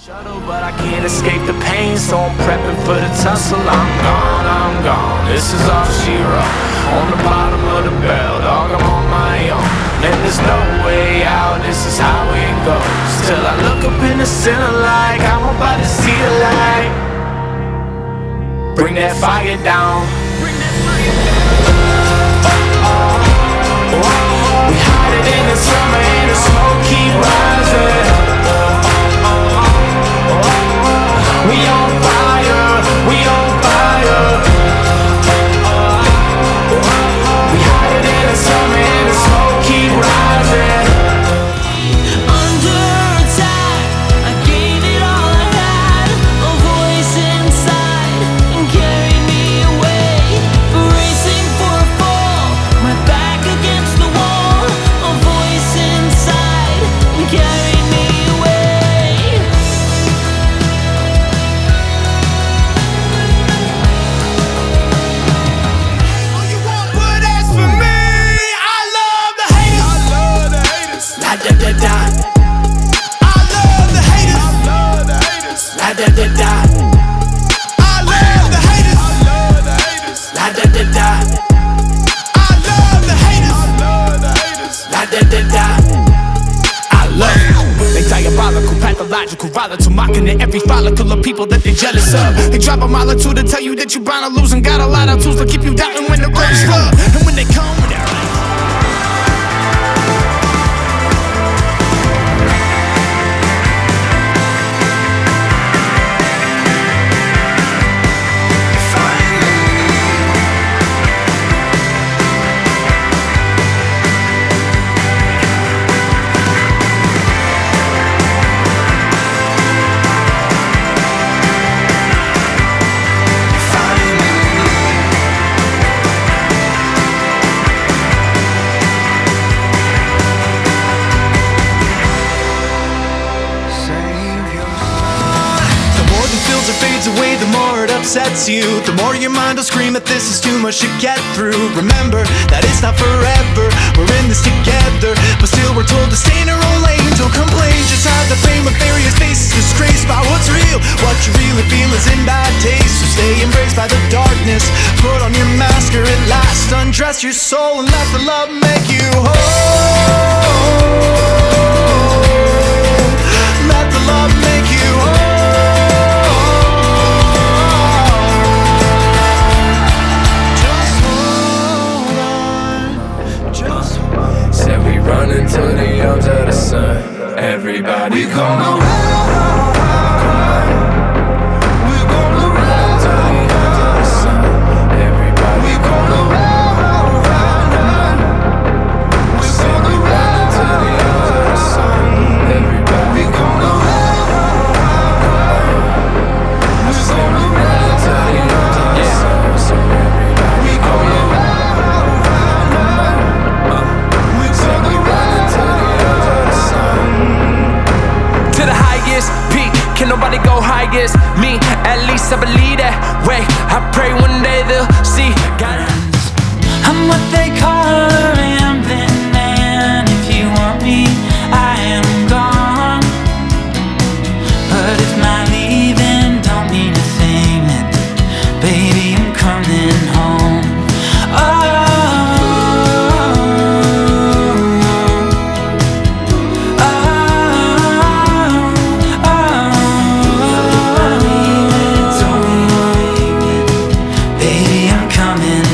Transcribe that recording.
Shuttle, but I can't escape the pain, so I'm prepping for the tussle. I'm gone, this is all she wrote. On the bottom of the barrel, dog, I'm on my own. And there's no way out, this is how it goes. Till I look up in the center like I'm about to see the light. Bring that fire down. We hide it in the summer and the smoke keep rising. We on fire, we on fire. We hide it in the summer and the smoke keep rising. Under attack, I gave it all I had. A voice inside carried me away. Racing for a fall, my back against the wall. A voice inside carried me away. Da da da. I love the haters. La da da da. I love the haters. La da da da. I love the haters. La da da da. I love you. They diabolical, pathological, volatile, mocking at every follicle of people that they jealous of. They drop a mile or two to tell you that you're bound to lose, and got a lot of tools to keep you doubting when the road is rough. And when they come, they're like, away, the more it upsets you. The more your mind will scream that this is too much to get through. Remember that it's not forever, we're in this together. But still we're told to stay in our own lane. Don't complain, just hide the pain with various faces disgraced by what's real. What you really feel is in bad taste. So stay embraced by the darkness. Put on your mask or at last undress your soul and let the love make you whole. Let the love make you whole. running to the arms of the sun. Everybody come around. We're gonna run to the arms of the sun. Everybody come around. We're gonna run to the arms of the sun. Everybody come around. We're gonna run to the arms of the sun. So everybody come around. Peak, can nobody go highest? Me, at least I believe that way. I pray one day they'll see God. I'm what they call a rambling man. If you want me, I am gone. But if my leaving don't mean a thing, then baby, I'm coming home. Coming